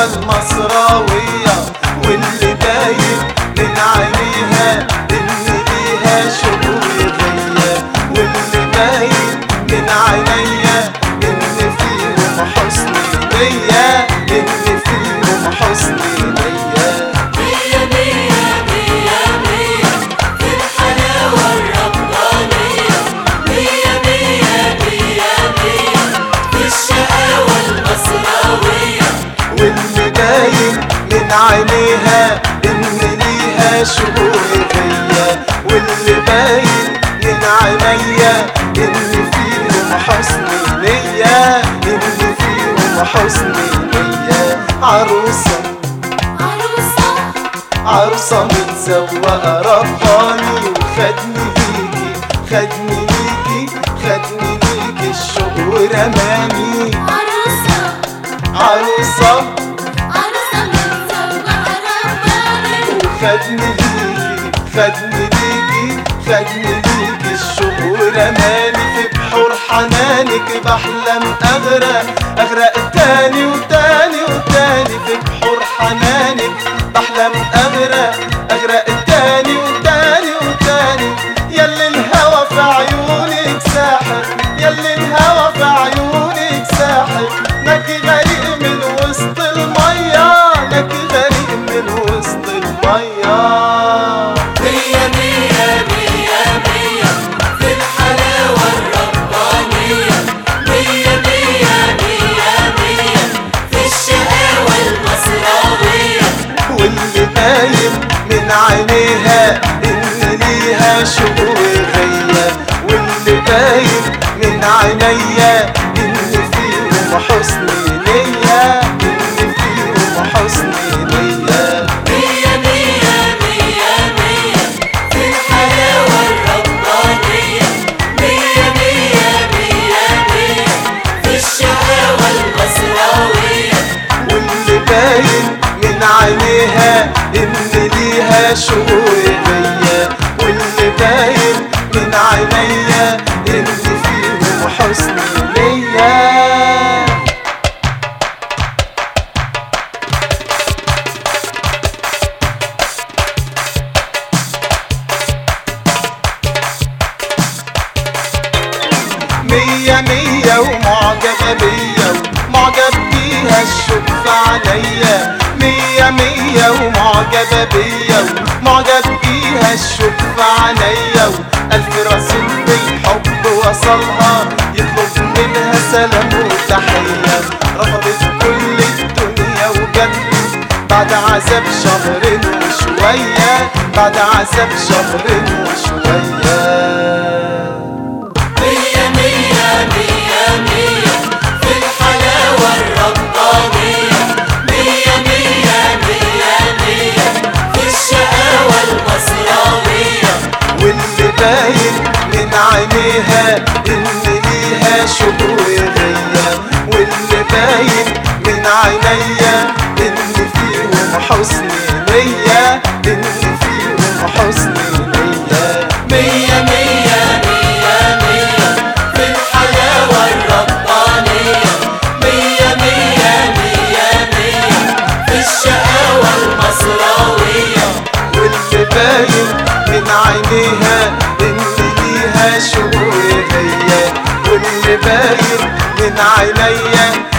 المصراوية، واللي باين من عينيها إن ليها شغل غية، واللي باين من عينيا إن فيهم حسن نية، إن فيهم حسن نية. مية مية مية مية في الحلاوة الربانية، مية مية مية مية في الشقاوة المصراوية، واللي باين من عينيها إن ليها شغل غية، واللي باين من عينيا إن فيهم حسن نية، إن فيهم حسن نية. عروسة عروسة عروسة متزوقة رباني، وخدني ليكي خدني ليكي خدني ليكي الشوق ورماني. عروسة عروسة عروسة متزوقة رباني، وخدني ليكي خدني ليكي خدني ليكي الشوق ورماني. في بحور حنانك بحلم أغرق أغرق تاني وتاني وتاني، في بحور حنانك بحلم أغرق أغرق تاني وتاني وتاني. ياللي الهوى في عيونك ساحر، ياللي الهوى في عيونك ساحر، نكي غريق من وسط المية، نكي غريق من وسط المية. مية مية مية مية في الحلاوة الربانية، مية مية مية مية في الشقاوة المصراوية، واللي باين من عينيها إن ليها شغل غية، واللي باين من عينيا إن فيهم حسن نية، إن فيهم حسن نية. مية مية مية مية في الحلاوة الربانية، مية مية مية مية في الشقاوة المصراوية، واللي باين من عينيها إن ليها شغل غية، واللي باين من عينيا إن فيهم حسن نية. مية مية ومعجبة بيا ومعجب بيها الشوق في عينيا، مية مية ومعجبة بيا ومعجب بيها الشوق في عينيا. وألف رسول بالحب وصلها يطلب منها سلام وتحية، رفضت كل الدنيا وجنبي بعد عذاب شهر وشوية، بعد عذاب شهر وشوية. مية مية مية مية في الحلاوة الربانية، مية مية مية مية في الشقاوة المصراوية، واللي باين من عينيها إن ليها شغل غية، واللي باين من عينيا إن فيهم حسن نية، إن فيهم حسن نية. مية مية مية مية في الحلاوة الربانية، مية مية مية مية في الشقاوة المصراوية، واللي باين من عينيها إن ليها شغل غية، واللي باين من عينيا